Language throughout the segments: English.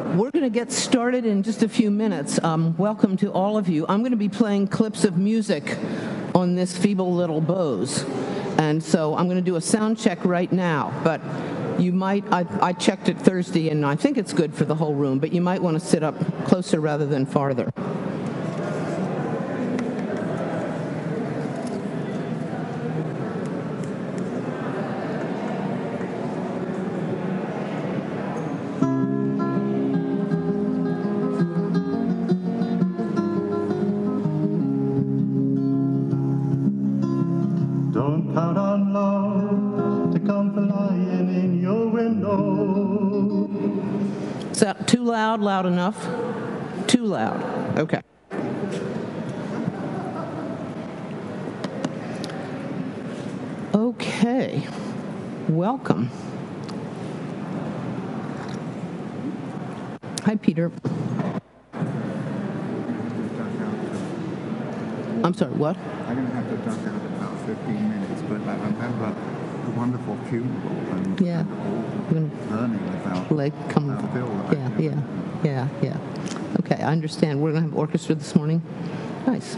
We're going to get started in just a few minutes. Welcome to all of you. I'm going to be playing clips of music on this feeble little Bose. And so I'm going to do a sound check right now. But you might, I checked it Thursday, and I think it's good for the whole room, but you might want to sit up closer rather than farther. Is that too loud? Loud enough? Too loud. Okay. Okay. Welcome. Hi, Peter. I'm sorry, what? I'm going to have to duck out in about 15 minutes, but I'm having a wonderful funeral and, yeah. and learning about like come, Bill. Yeah. Okay, I understand. We're going to have orchestra this morning. Nice.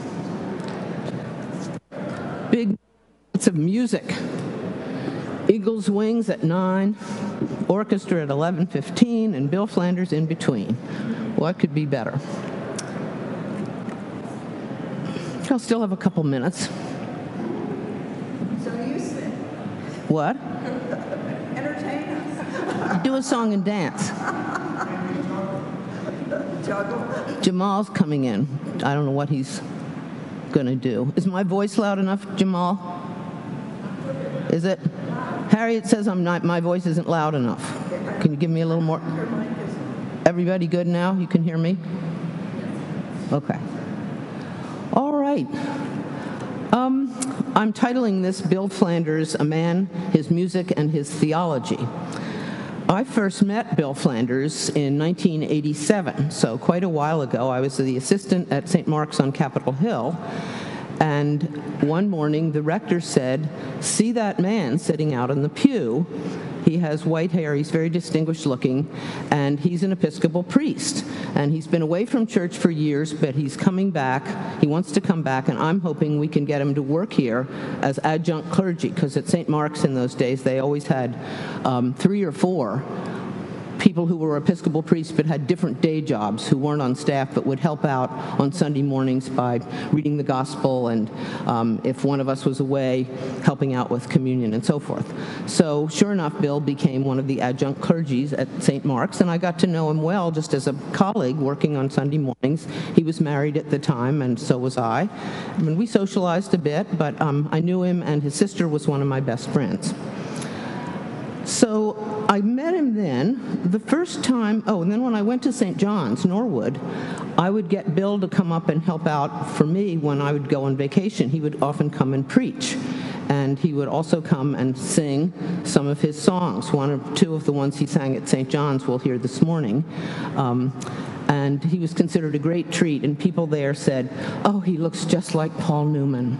Big bits of music. Eagles Wings at 9, orchestra at 11:15, and Bill Flanders in between. What could be better? I'll still have a couple minutes. So you sing. What? Entertain us. Do a song and dance. Juggle. Jamal's coming in. I don't know what he's going to do. Is my voice loud enough, Jamal? Is it? Harriet says my voice isn't loud enough. Can you give me a little more? Everybody good now? You can hear me? Okay. All right. I'm titling this Bill Flanders, A Man, His Music, and His Theology. I first met Bill Flanders in 1987, so quite a while ago. I was the assistant at St. Mark's on Capitol Hill, and one morning the rector said, "See that man sitting out in the pew? He has white hair, he's very distinguished looking, and he's an Episcopal priest. And he's been away from church for years, but he's coming back. He wants to come back, and I'm hoping we can get him to work here as adjunct clergy," because at St. Mark's in those days, they always had 3 or 4 people who were Episcopal priests but had different day jobs, who weren't on staff but would help out on Sunday mornings by reading the gospel, and if one of us was away, helping out with communion and so forth. So sure enough, Bill became one of the adjunct clergies at St. Mark's, and I got to know him well just as a colleague working on Sunday mornings. He was married at the time, and so was I. And we socialized a bit, but I knew him, and his sister was one of my best friends. So I met him then, the first time, and then when I went to St. John's, Norwood, I would get Bill to come up and help out for me when I would go on vacation. He would often come and preach, and he would also come and sing some of his songs. 1 or 2 of the ones he sang at St. John's we'll hear this morning. And he was considered a great treat, and people there said, "Oh, he looks just like Paul Newman."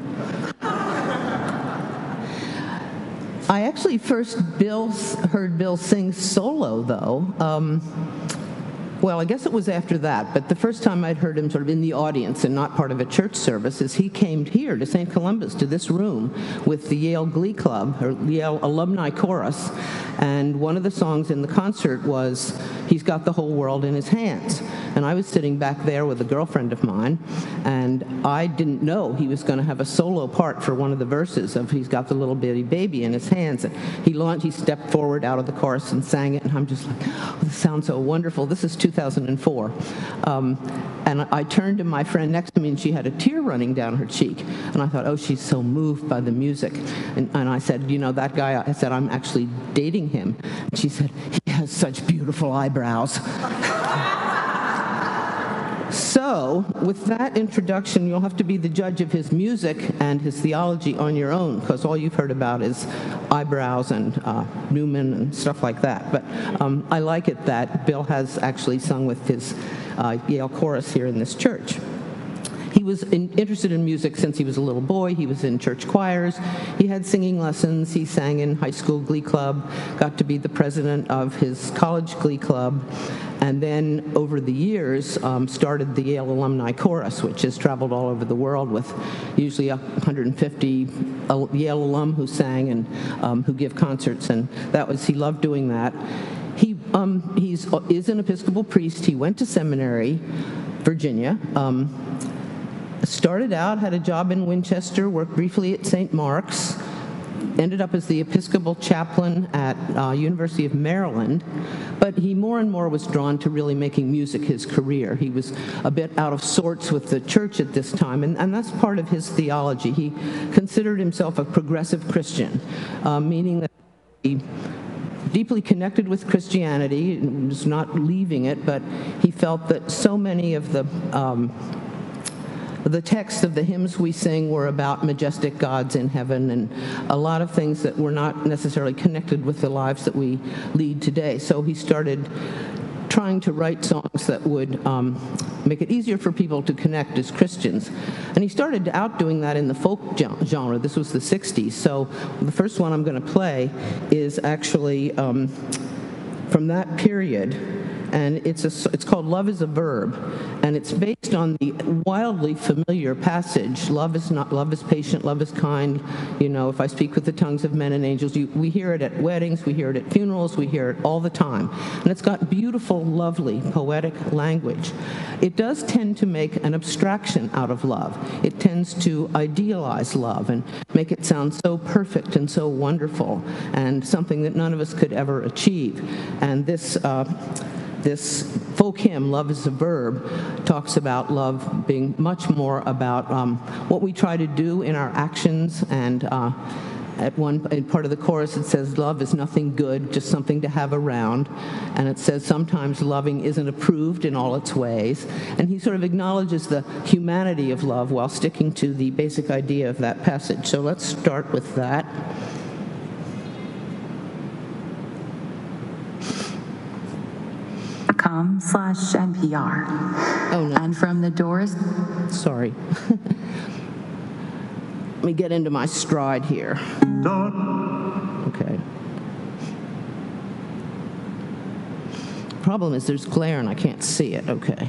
I actually first heard Bill sing solo, though. Well, I guess it was after that, but the first time I'd heard him sort of in the audience and not part of a church service is he came here to St. Columbus, to this room, with the Yale Glee Club, or Yale Alumni Chorus, and one of the songs in the concert was "He's Got the Whole World in His Hands." And I was sitting back there with a girlfriend of mine, and I didn't know he was going to have a solo part for one of the verses of "He's Got the Little Bitty Baby in His Hands." And he stepped forward out of the chorus and sang it, and I'm just like, "Oh, this sounds so wonderful." This is 2004. And I turned to my friend next to me, and she had a tear running down her cheek. And I thought, oh, she's so moved by the music. And I said, that guy, I said, I'm actually dating him. And she said, he has such beautiful eyebrows. So, with that introduction, you'll have to be the judge of his music and his theology on your own, because all you've heard about is eyebrows and Newman and stuff like that. But I like it that Bill has actually sung with his Yale chorus here in this church. He he was interested in music since he was a little boy. He was in church choirs. He had singing lessons. He sang in high school glee club, got to be the president of his college glee club, and then over the years started the Yale Alumni Chorus, which has traveled all over the world with usually 150 Yale alum who sang and who give concerts, and he loved doing that. He is an Episcopal priest. He went to seminary, Virginia. Started out, had a job in Winchester, worked briefly at St. Mark's, ended up as the Episcopal chaplain at University of Maryland, but he more and more was drawn to really making music his career. He was a bit out of sorts with the church at this time, and that's part of his theology. He considered himself a progressive Christian, meaning that he deeply connected with Christianity, was not leaving it, but he felt that so many of the texts of the hymns we sing were about majestic gods in heaven and a lot of things that were not necessarily connected with the lives that we lead today. So he started trying to write songs that would make it easier for people to connect as Christians. And he started out doing that in the folk genre. This was the 60s. So the first one I'm going to play is actually from that period. And it's called Love is a Verb, and it's based on the wildly familiar passage, love is patient, love is kind. You know, if I speak with the tongues of men and angels, we hear it at weddings, we hear it at funerals, we hear it all the time. And it's got beautiful, lovely, poetic language. It does tend to make an abstraction out of love. It tends to idealize love and make it sound so perfect and so wonderful and something that none of us could ever achieve. And this folk hymn, Love is a Verb, talks about love being much more about what we try to do in our actions. And in part of the chorus it says, love is nothing good, just something to have around. And it says sometimes loving isn't approved in all its ways. And he sort of acknowledges the humanity of love while sticking to the basic idea of that passage. So let's start with that. .com/NPR. Oh, no. And from the doors. Sorry. Let me get into my stride here. Okay. Problem is there's glare and I can't see it. Okay.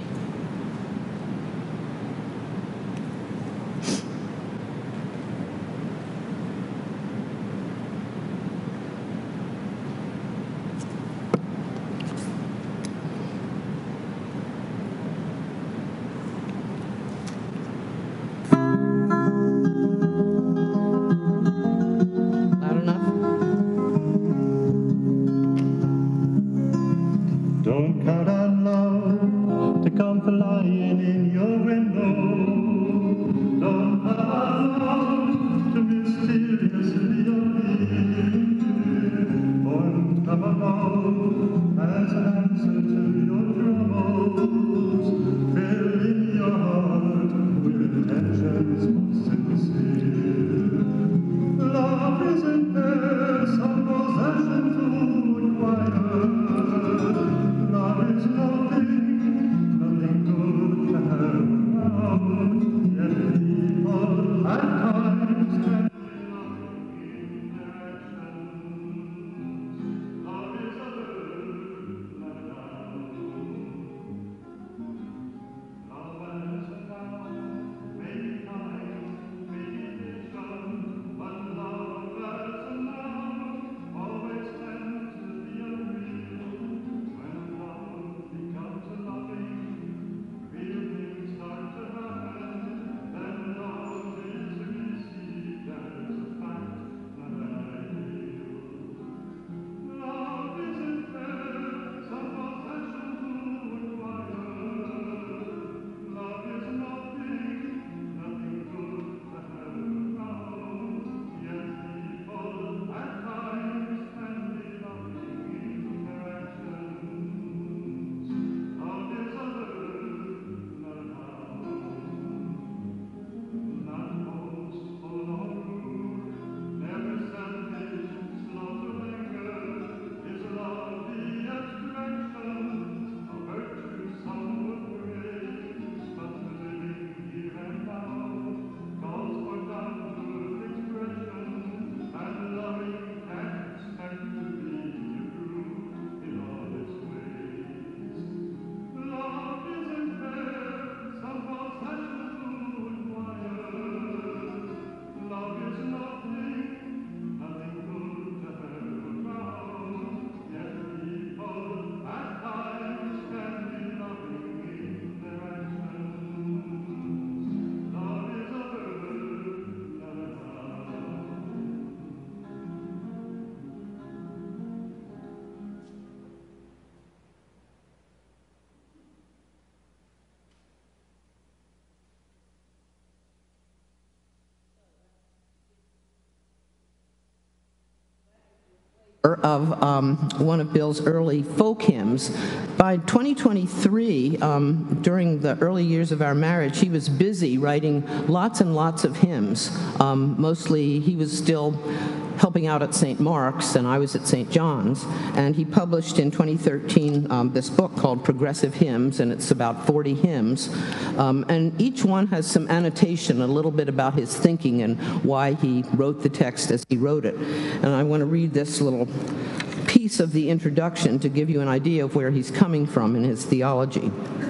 Don't count on love to come of one of Bill's early folk hymns. By 2023, during the early years of our marriage, he was busy writing lots and lots of hymns. Mostly, he was still helping out at St. Mark's, and I was at St. John's, and he published in 2013 this book called Progressive Hymns, and it's about 40 hymns, and each one has some annotation, a little bit about his thinking and why he wrote the text as he wrote it. And I want to read this little piece of the introduction to give you an idea of where he's coming from in his theology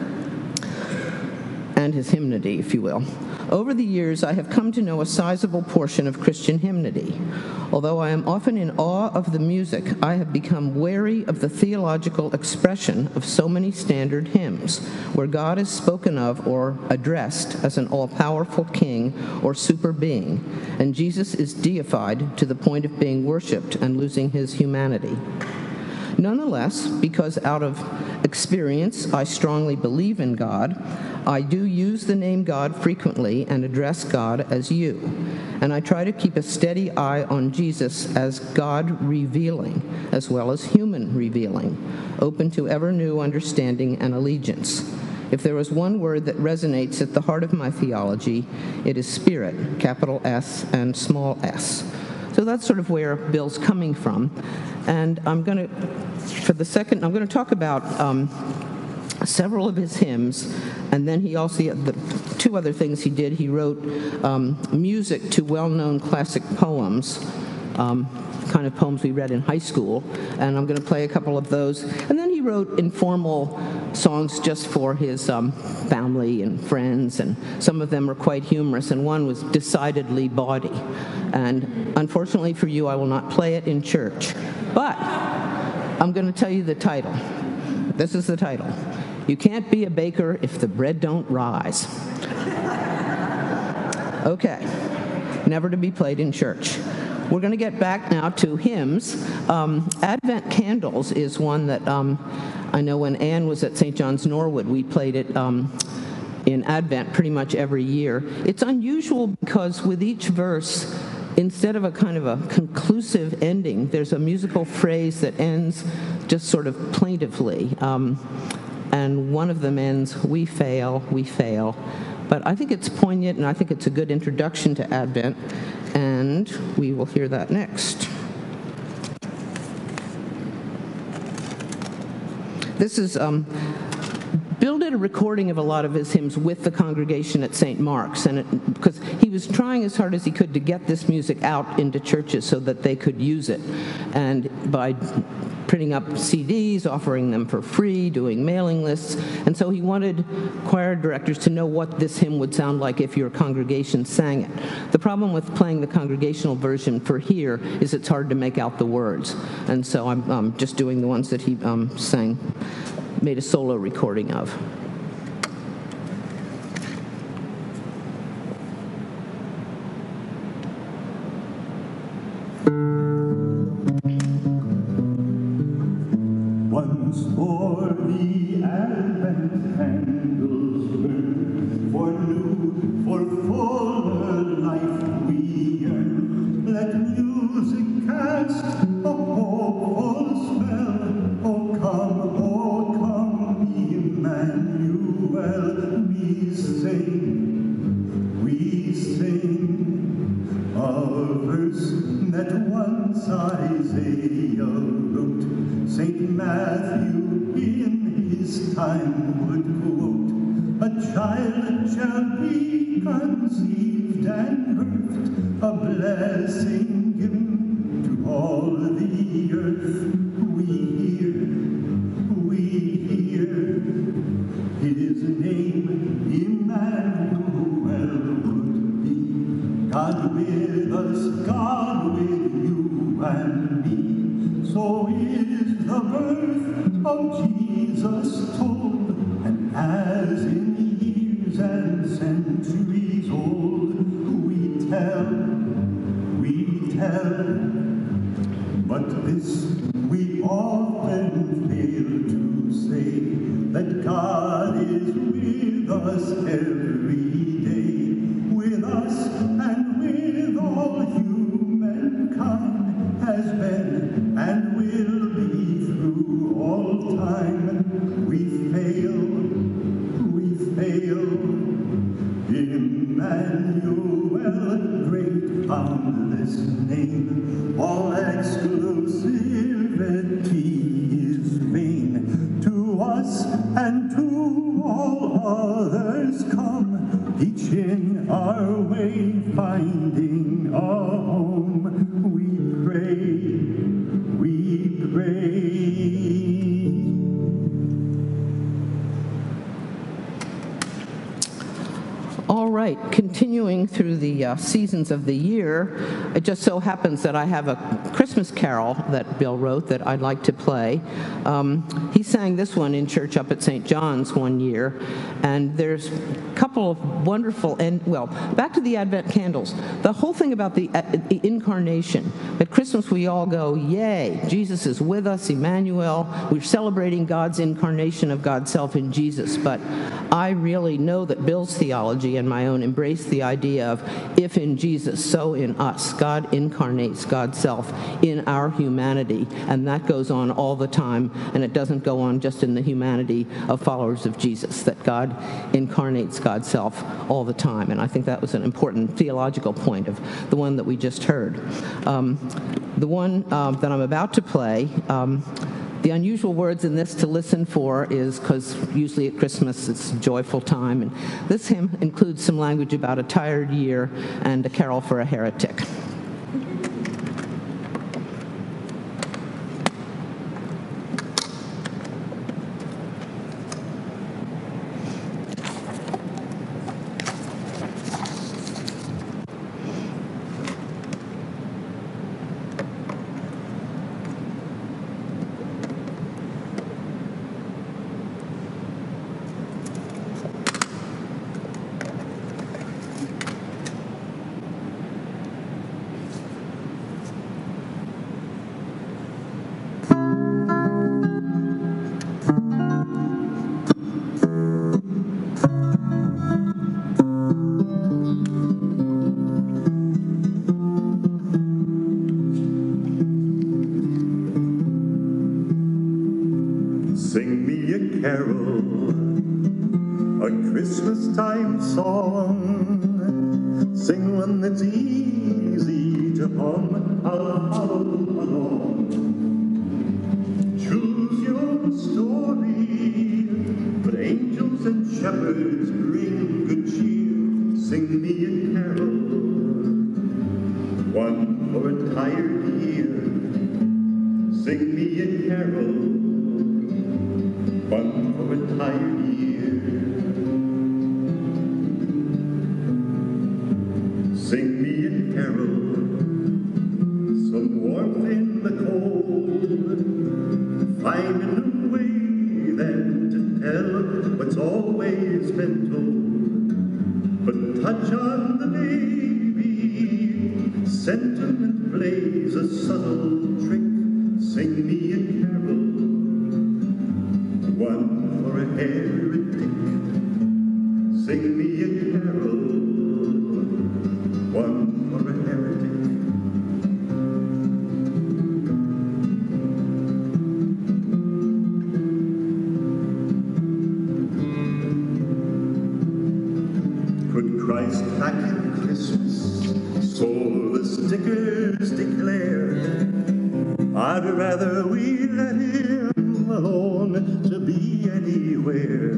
and his hymnody, if you will. Over the years, I have come to know a sizable portion of Christian hymnody. Although I am often in awe of the music, I have become wary of the theological expression of so many standard hymns, where God is spoken of or addressed as an all-powerful king or super being, and Jesus is deified to the point of being worshipped and losing his humanity. Nonetheless, because out of experience I strongly believe in God, I do use the name God frequently and address God as you. And I try to keep a steady eye on Jesus as God revealing, as well as human revealing, open to ever new understanding and allegiance. If there is one word that resonates at the heart of my theology, it is spirit, capital S and small s. So that's sort of where Bill's coming from. And I'm going to talk about several of his hymns, and then he also, the two other things he did, he wrote music to well-known classic poems, kind of poems we read in high school, and I'm going to play a couple of those. And then he wrote informal songs just for his family and friends, and some of them are quite humorous, and one was decidedly bawdy. And unfortunately for you, I will not play it in church, but I'm going to tell you the title. This is the title. You can't be a baker if the bread don't rise. Okay, never to be played in church. We're going to get back now to hymns. Advent Candles is one that I know when Anne was at St. John's Norwood, we played it in Advent pretty much every year. It's unusual because with each verse, instead of a kind of a conclusive ending, there's a musical phrase that ends just sort of plaintively. And one of them ends, we fail, we fail. But I think it's poignant, and I think it's a good introduction to Advent, and we will hear that next. This is, Bill did a recording of a lot of his hymns with the congregation at St. Mark's, and because he was trying as hard as he could to get this music out into churches so that they could use it. And by printing up CDs, offering them for free, doing mailing lists. And so he wanted choir directors to know what this hymn would sound like if your congregation sang it. The problem with playing the congregational version for here is it's hard to make out the words. And so I'm just doing the ones that he made a solo recording of. Once more the Advent candles burn, for new, for fuller life we yearn. Let music cast a hopeful spell. Oh come, Emmanuel. We sing a verse that once Isaiah wrote. St. Matthew in his time would quote, a child shall be conceived and birthed, a blessing given to all the earth. We hear his name Emmanuel would be, God with us, God with you and me. So is the birth of Jesus told, and as in years and centuries old, we tell, but this we often fail to say, that God is with us every day, with us and with all humankind. has been and will be through all time. We fail. Emmanuel, great boundless name, all exclusivity is vain. To us and to all others come, each in our way finding a home. We pray. All right, continuing through the seasons of the year, it just so happens that I have a Christmas carol that Bill wrote that I'd like to play. He sang this one in church up at St. John's one year, and there's a couple of wonderful, back to the Advent candles. The whole thing about the incarnation. At Christmas we all go, yay, Jesus is with us, Emmanuel. We're celebrating God's incarnation of God's self in Jesus, but I really know that Bill's theology and my own embrace the idea of if in Jesus, so in us. God incarnates God's self in our humanity, and that goes on all the time, and it doesn't go on just in the humanity of followers of Jesus, that God incarnates God's self all the time. And I think that was an important theological point of the one that we just heard. The one that I'm about to play, the unusual words in this to listen for is because usually at Christmas it's a joyful time, and this hymn includes some language about a tired year and a carol for a heretic. Sing me a carol, a Christmas time song. Sing one that's easy to hum, I'll follow along. Choose your story, but angels and shepherds bring good cheer. Sing me a carol, one for a tired year. Sing me a carol, one for a tired year. Sing me a carol, some warmth in the cold. Find a new way then to tell what's always been told. But touch on the baby, sentiment plays a subtle trick. Sing me a carol, one for a heretic. Sing me a carol, one for a heretic. Could Christ back in Christmas, soulless stickers declare, I'd rather we let him alone to be anywhere.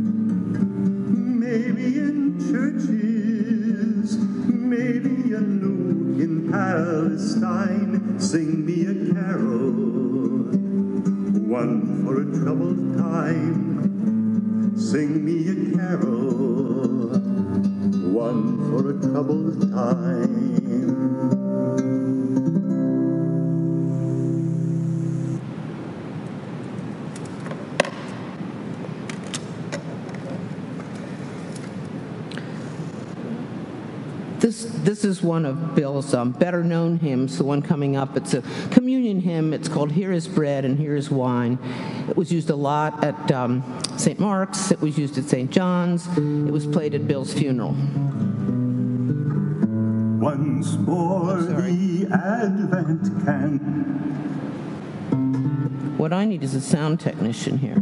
Maybe in churches, maybe a nook in Palestine. Sing me a carol, one for a troubled time. Sing me a carol, one for a troubled time. This is one of Bill's better-known hymns, the one coming up. It's a communion hymn. It's called Here is Bread and Here is Wine. It was used a lot at St. Mark's. It was used at St. John's. It was played at Bill's funeral. once more the advent can. What I need is a sound technician here.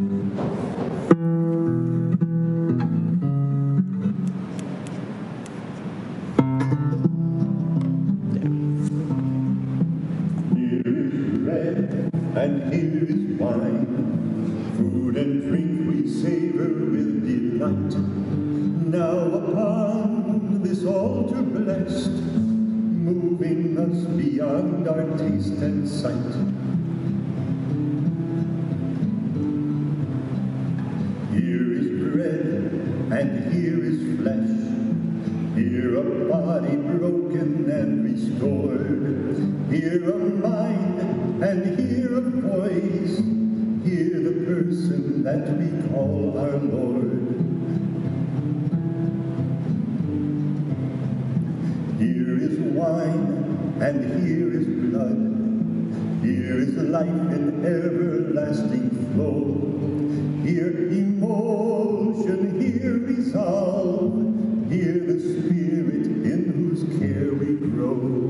And here is wine, food and drink we savor with delight. Now upon this altar blessed, moving us beyond our taste and sight. Here is bread and here is flesh, here a body broken and restored, here a mind and hear a voice, hear the person that we call our Lord. Here is wine and here is blood, here is life in everlasting flow, here emotion, here resolve, here the Spirit in whose care we grow.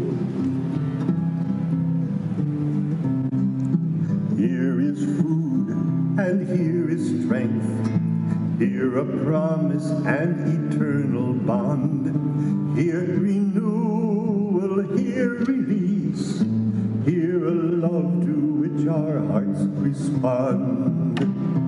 Here is food, and here is strength, here a promise and eternal bond, here renewal, here release, here a love to which our hearts respond.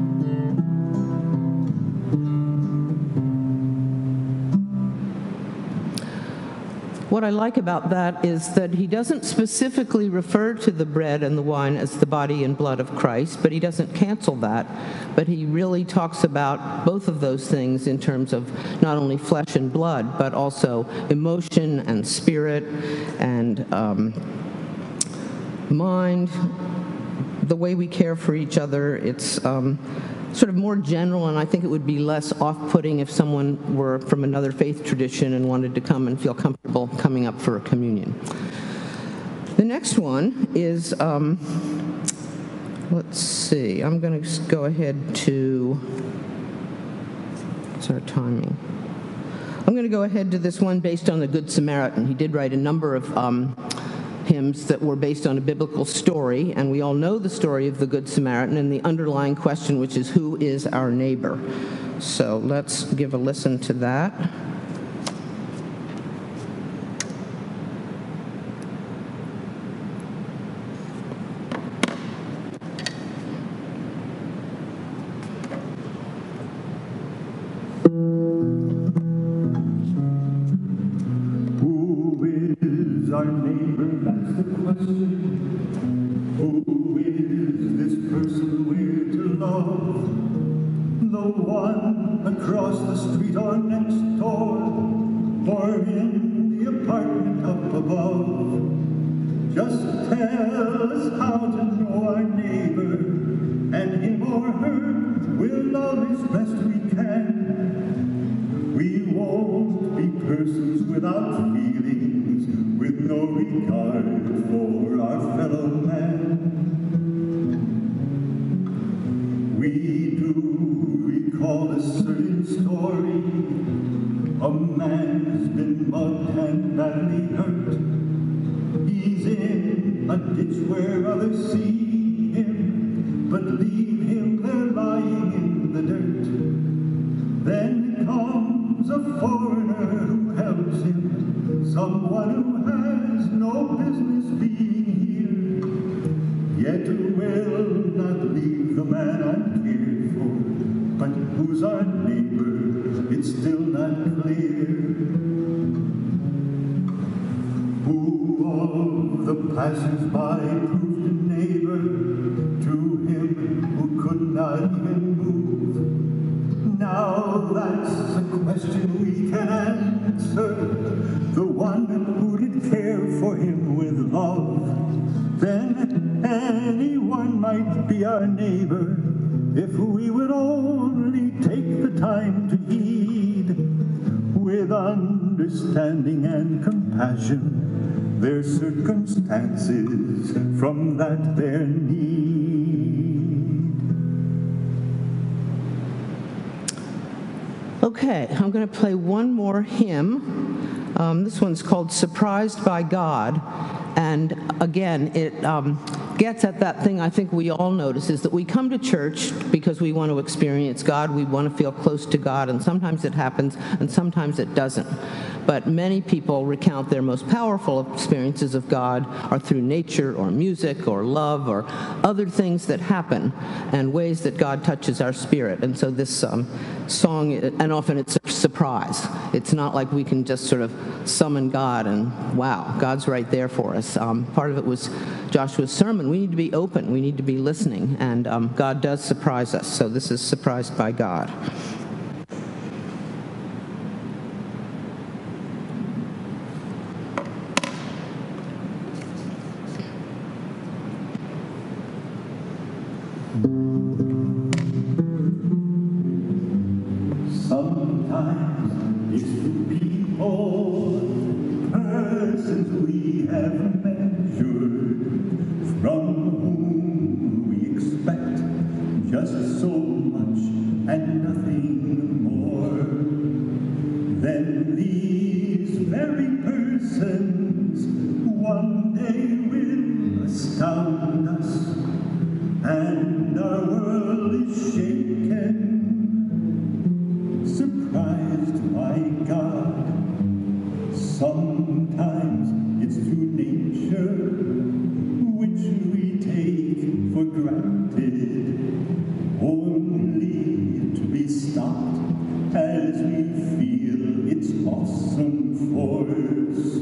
What I like about that is that he doesn't specifically refer to the bread and the wine as the body and blood of Christ, but he doesn't cancel that. But he really talks about both of those things in terms of not only flesh and blood, but also emotion and spirit and mind, the way we care for each other. It's sort of more general, and I think it would be less off-putting if someone were from another faith tradition and wanted to come and feel comfortable coming up for a communion. The next one is, let's see, I'm going to go ahead to, what's our timing? I'm going to go ahead to this one based on the Good Samaritan. He did write a number of hymns that were based on a biblical story, and we all know the story of the Good Samaritan and the underlying question, which is, who is our neighbor? So let's give a listen to that. Our neighbor, that's the question. Who is this person we're to love? The one across the street or next door, or in the apartment up above? Just tell us how to know our neighbor, and him or her will love as best we can. We won't be persons without feelings, with no regard for our fellow man. We do recall a certain story. A man's been mugged and badly hurt. He's in a ditch where others see him, but leave him there lying in the dirt. Then comes a foreigner who helps him, someone who has no business being here, yet will not leave the man uncared for. But who's our neighbor? It's still not clear. Who of the passers-by proved a neighbor to him who could not even move? Now that's a question we can answer. The one who did care for him with love. Then anyone might be our neighbor if we would only take the time to heed with understanding and compassion their circumstances from that their need. Okay, I'm going to play one more hymn. This one's called Surprised by God. And again, it gets at that thing I think we all notice, is that we come to church because we want to experience God, we want to feel close to God, and sometimes it happens, and sometimes it doesn't. But many people recount their most powerful experiences of God are through nature or music or love or other things that happen and ways that God touches our spirit. And so this song, and often it's a surprise. It's not like we can just sort of summon God and, wow, God's right there for us. Part of it was Joshua's sermon. We need to be open. We need to be listening. And God does surprise us. So this is Surprised by God. Sometimes it's the people, persons we have measured, from whom we expect just so much and nothing more. Then these very persons one day will astound us, and our world is shaken. Surprised by God. Sometimes it's through nature, which we take for granted, only to be stopped as we feel its awesome force.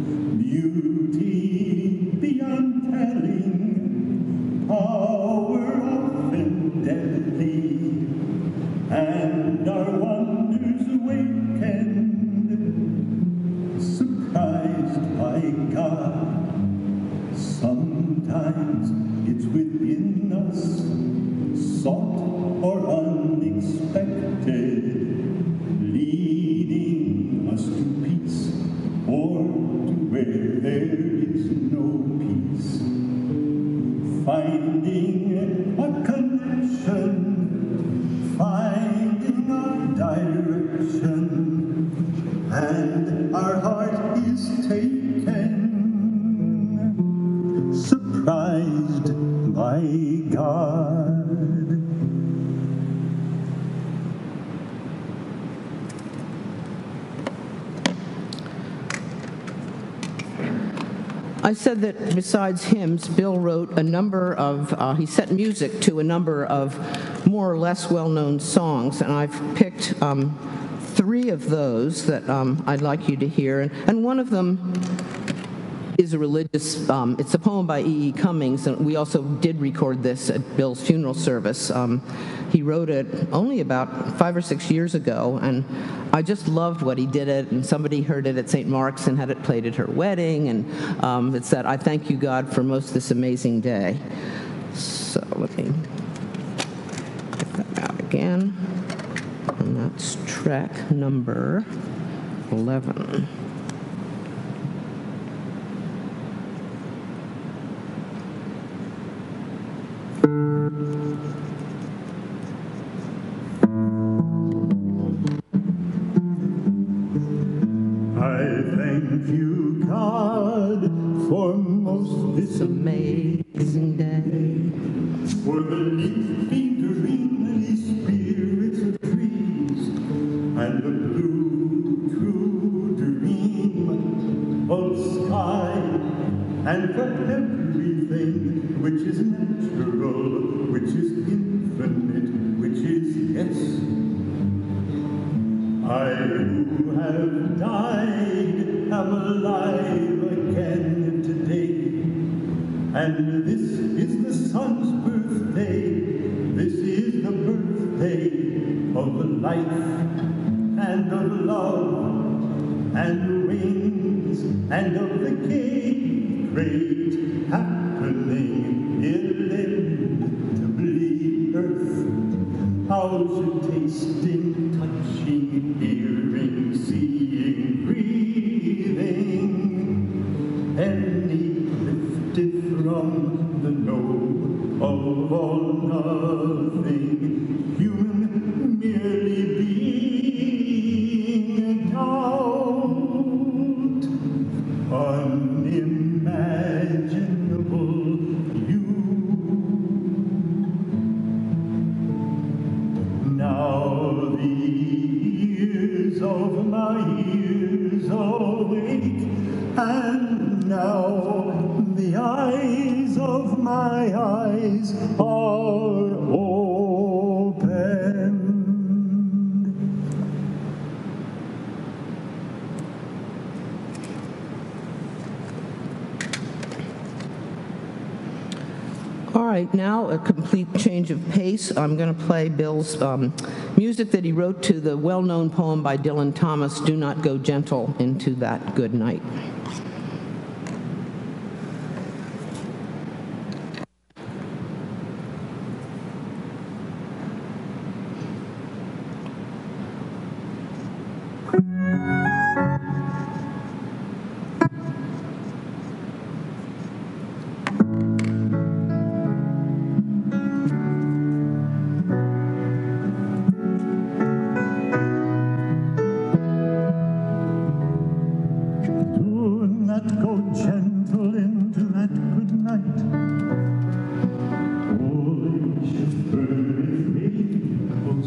Beauty beyond telling, power often deadly, and our wonders awakened, surprised by God. Sometimes it's within us, sought or unexpected, leading us to peace or to where there is no peace. Finding a connection, finding our direction, and our heart is taken, surprised by God. I said that besides hymns, Bill wrote a number of, he set music to a number of more or less well-known songs, and I've picked 3 of those that I'd like you to hear. And one of them is a religious, it's a poem by E.E. Cummings, and we also did record this at Bill's funeral service. He wrote it only about 5 or 6 years ago, and I just loved what he did it, and somebody heard it at St. Mark's and had it played at her wedding, and it said, "I thank you, God, for most this amazing day." So let me get that out again, and that's track number 11. Thank you, God, for most this Amazing day. for the leafy greenly spirits of trees, and the blue true dream of sky, and for everything which is natural, which is infinite, which is yes. I who have died am alive again today, and this is the sun's birthday, this is the birthday of life and of love and wings and of the great happening inevitably earth. How should tasting, touching, hearing, seeing, breathing, any lifted from the no of all nothing, human merely being down of my ears awake, and now the eyes of my eyes are open. All right, now a complete change of pace. I'm going to play Bill's music that he wrote to the well-known poem by Dylan Thomas, "Do Not Go Gentle Into That Good Night." Do not go gentle into that good night. Foolish bird, close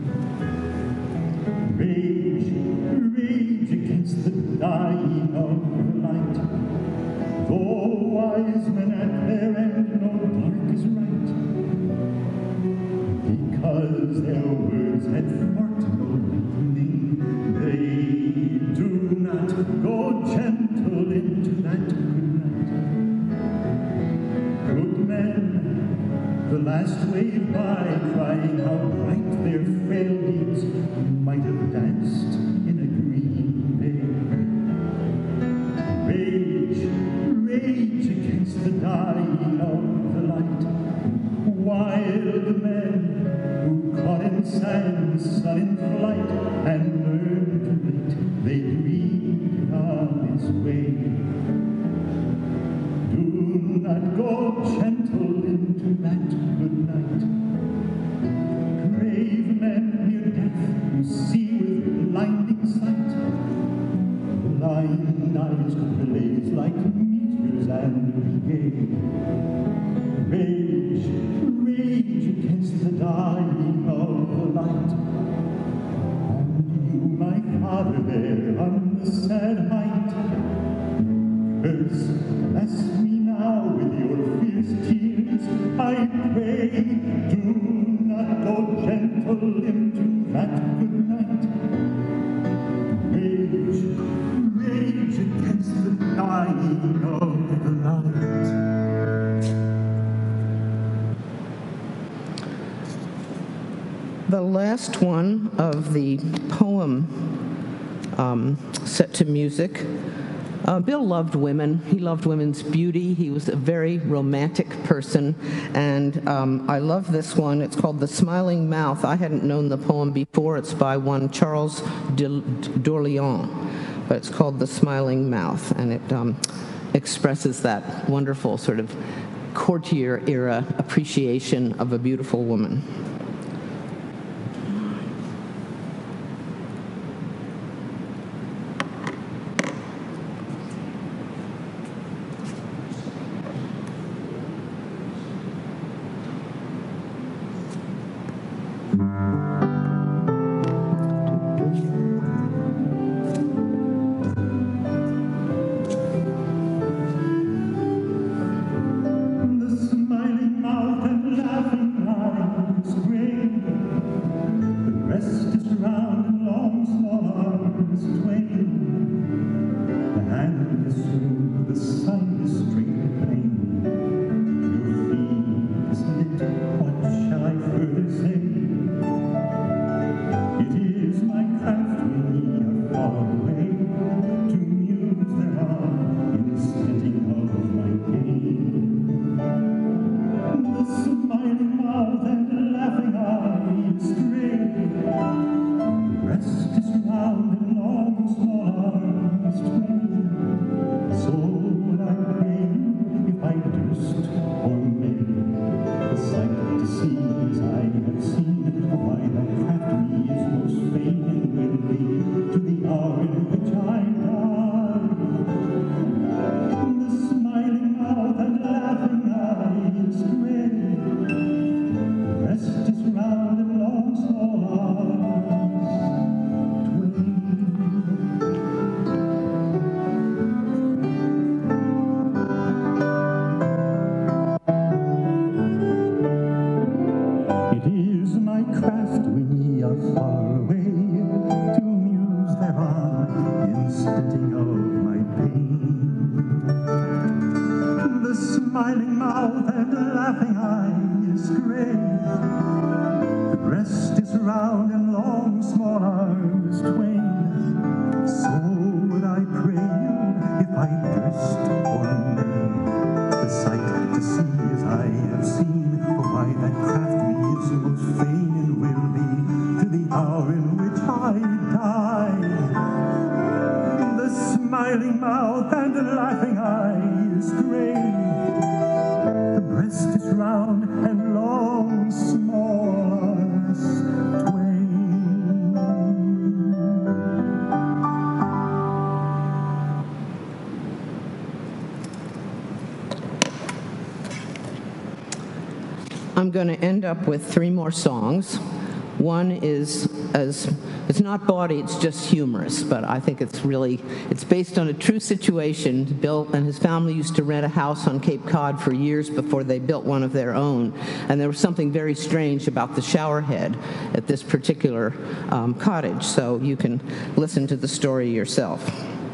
rage, rage against the dying of the light. Though wise men at their end know dark is right, because their words had forked no lightning, they do not go gentle into that good night. Good men, the last wave by, crying how bright their frail deeds might have danced in a green bay. Rage, rage against the dying of the light. Wild men who caught in sand, sun in flight, and learned to wait, they dreamed on its way. Do not go gentle into that good night. Grave men near death who see with blinding sight. Blind eyes blaze like meteors and be gay. Rage, rage against the dying of the light. And you, my father, there on the sad height, curse, bless me now with your fierce tears, I pray. Do not go gentle into that good night. Rage, rage against the dying of the light. The last one of the poem set to music. Bill loved women. He loved women's beauty. He was a very romantic person, and I love this one. It's called "The Smiling Mouth." I hadn't known the poem before. It's by one Charles d'Orléans, but it's called "The Smiling Mouth," and it expresses that wonderful sort of courtier-era appreciation of a beautiful woman. The smiling mouth and laughing eyes gray. The breast is round and long, small arms twain. The hand is smooth, the side is straight and plain. Your feet is knit, what shall I further say? It is my craft when ye are far away, to muse thereon in the splitting of my pain. The smiling mouth and laughing eyes stray. The breast is round and long, small White is my craft when ye are far away, to muse thereon in stinting of my pain. The smiling mouth and laughing eye is gray, the breast is round and long, small arms twain. So would I pray you, if I durst one day, the sight to see as I have seen, for why that craft me is most fain and will be, to the hour in which I die. The smiling mouth and laughing eye is gray, the breast is round and long, small arms twain. I'm going to end up with 3 more songs. One is, it's not bawdy, it's just humorous, but I think it's based on a true situation. Bill and his family used to rent a house on Cape Cod for years before they built one of their own, and there was something very strange about the shower head at this particular cottage, so you can listen to the story yourself.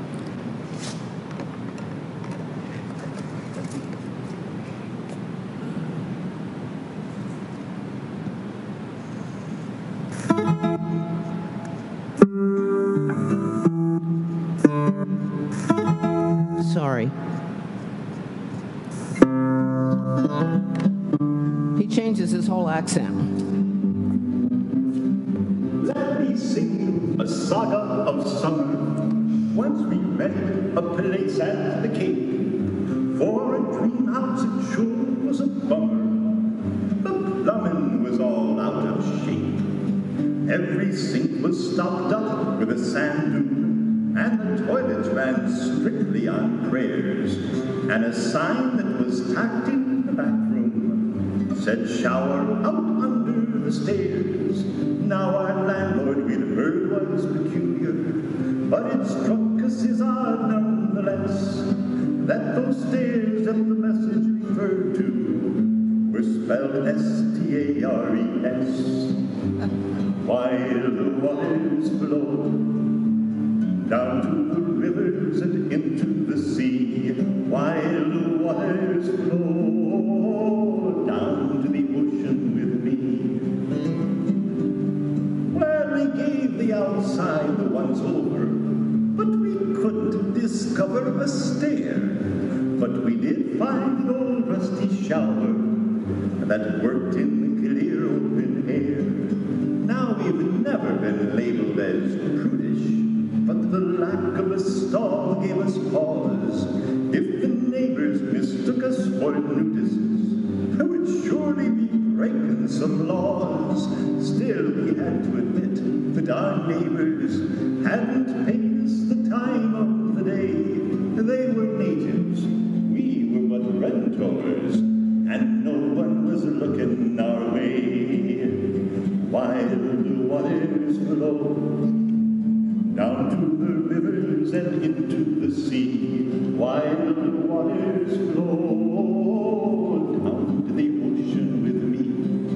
Sorry. He changes his whole accent. Let me sing a saga of summer. Once we rented a place at the Cape for a dream house. It sure was a bummer. The plumbing was all out of shape. Every sink was stopped up with a sand dune, and the toilets ran strictly on prayers. And a sign that was tacked in the back room said, "Shower out under the stairs." Now our landlord we'd heard was peculiar, but it struck us as odd nonetheless that those stairs that the message referred to were spelled S-T-A-R-E-S. While the waters flow down to the rivers and into the sea, while the waters flow down to the ocean with me. Well, we gave the outside the once over, but we couldn't discover a stair. But we did find an old rusty shower that worked in the clear open air. Now we've never been labeled as prudish, but the lack of a stall gave us pause. If the neighbors mistook us for nudists, it would surely be breaking some laws. Still, we had to admit that our neighbors hadn't paid us the time of the day. They were natives, we were but renters, and no one was looking our way. While the waters flow down to the rivers and into the sea, while the waters flow down to the ocean with me.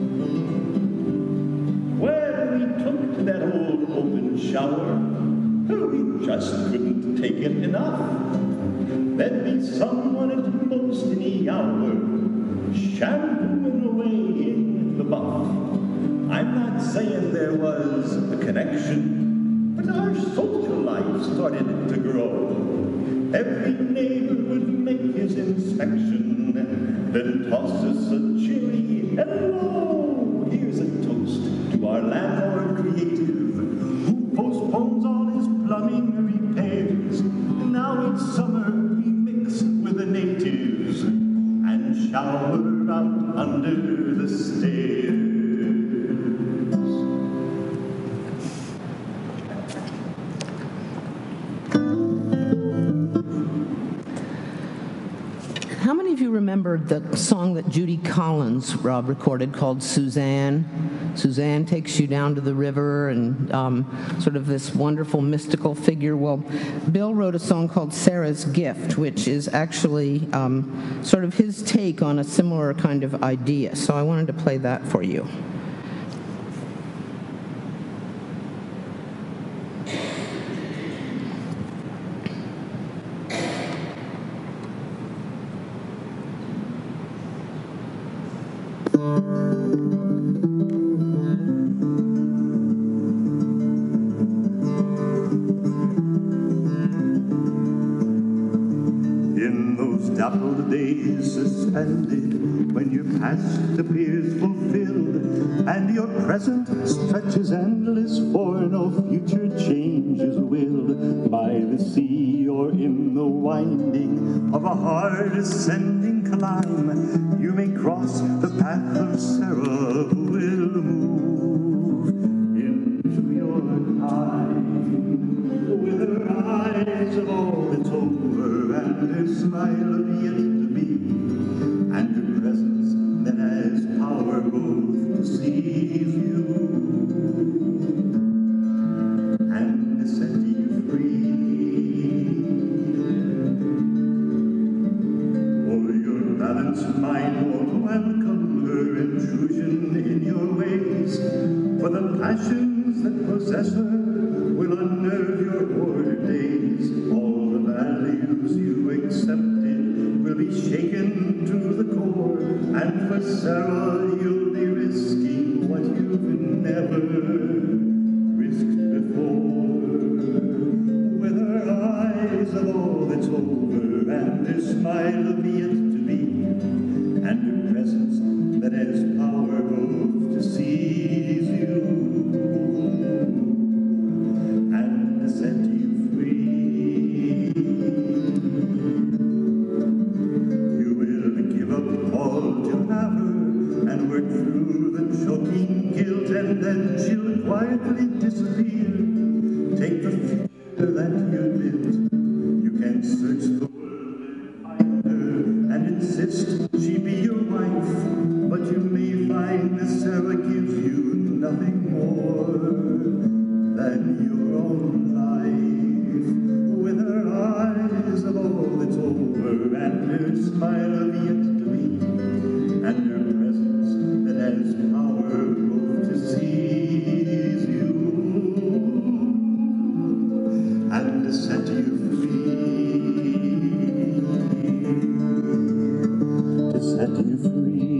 When we took to that old open shower, we just couldn't take it enough. There'd be someone at most any hour shampooing away in the buff. I'm not saying there was a connection, but our social life started to grow. Every neighbor would make his inspection, then toss us a cheery hello. Here's a toast to our landlord creative, who postpones all his plumbing repairs. Now it's summer, we mix with the natives and shower out under the stairs. How many of you remember the song that Judy Collins recorded called Suzanne? Suzanne takes you down to the river, and sort of this wonderful mystical figure. Well, Bill wrote a song called Sarah's Gift, which is actually sort of his take on a similar kind of idea. So I wanted to play that for you. In those dappled days suspended, when your past appears fulfilled, and your present stretches endless, for no future change is willed, by the sea or in the winding of a hard ascending climb, you may cross the path of Sarah, who will move into your time, with her eyes of all that's over, and her smile of yet to be, and her presence that has power both to seize you and to set you free. For your balanced mind won't welcome her intrusion in your ways, for the passions that possess her will unnerve your ordered days. All the values you accepted will be shaken to the core, and for Sarah you'll be risking what you've never risked before. With her eyes of all that's over, and her smile of yet to be, and her presence that has power both to seize you and to set you free. You will give up all to have her, and work through the choking guilt, and then she'll quietly disappear. Take the future that you built. You can search the world and find her, and insist she be your wife, but you may find that Sarah gives you nothing more than your own life. With her eyes of all that's over, and her smile of yet to be, and her presence that has power both to seize you and to set you free, to set you free.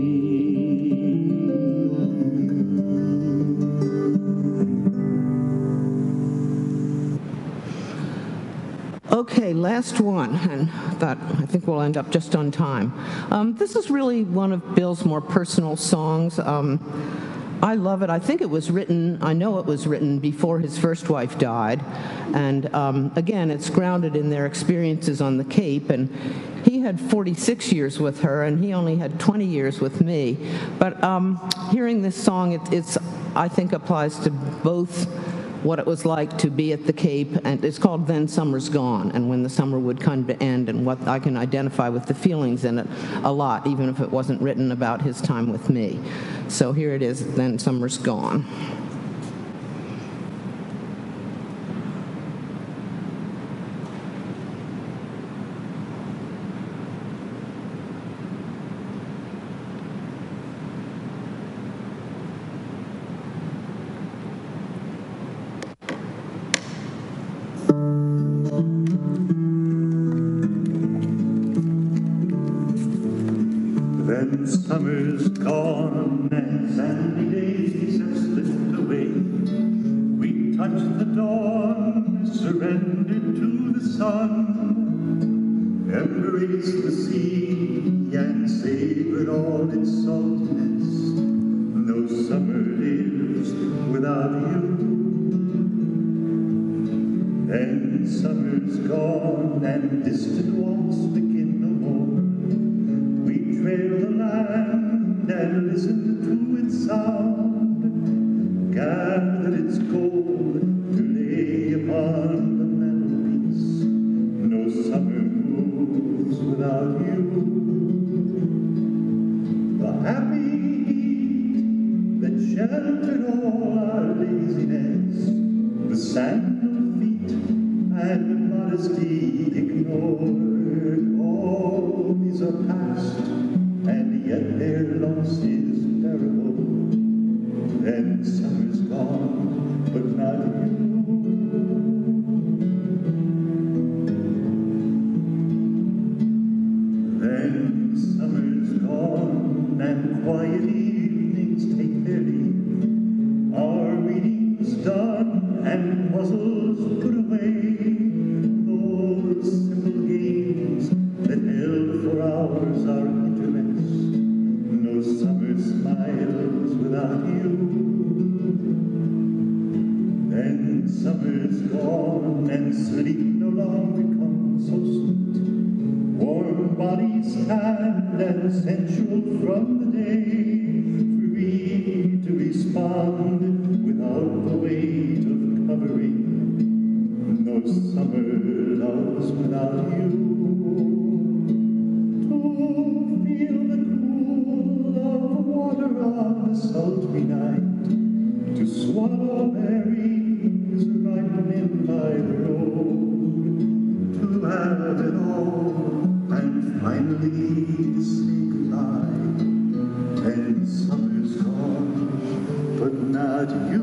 Okay, last one, and I think we'll end up just on time. This is really one of Bill's more personal songs. I love it. I think it was written, I know it was written before his first wife died. And again, it's grounded in their experiences on the Cape. And he had 46 years with her, and he only had 20 years with me. But hearing this song, it's I think applies to both what it was like to be at the Cape, and it's called Then Summer's Gone, and when the summer would come to end, and what I can identify with the feelings in it a lot, even if it wasn't written about his time with me. So here it is, Then Summer's Gone. Then summer's gone and sandy days have slipped away. We touch the dawn, surrendered to the sun, embrace the sea and savor all its saltiness. No summer lives without you. Then summer's gone and distant walks begin no more. We trail the land and listen to its sound, gather its gold to lay upon the mantelpiece. No summer moves without you. The happy heat that sheltered all our laziness, the sandal feet and modesty ignored, all these are past, and yet their loss is terrible. Then summer's gone, but not you. Then summer's gone, and quiet without you. Then summer's gone and sleep no longer comes so sweet. Warm bodies tanned and sensual from the day, free to respond without the weight of covering. No summer loves without you. To feel the cool of the water on the sultry night, to swallow berries ripening by the road, to have it all and finally say goodbye. And summer's gone, but not you.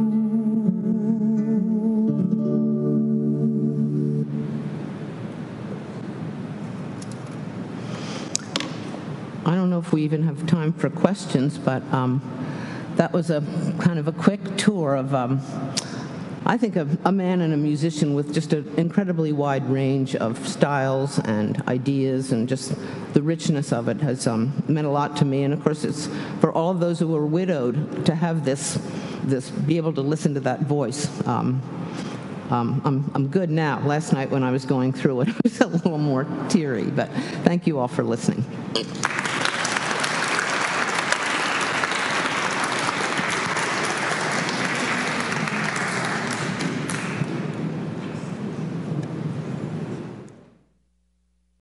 I don't know if we even have time for questions, but that was a kind of a quick tour of, I think, a man and a musician with just an incredibly wide range of styles and ideas, and just the richness of it has meant a lot to me. And of course, it's for all of those who are widowed to have this be able to listen to that voice. I'm good now. Last night when I was going through it, I was a little more teary, but thank you all for listening.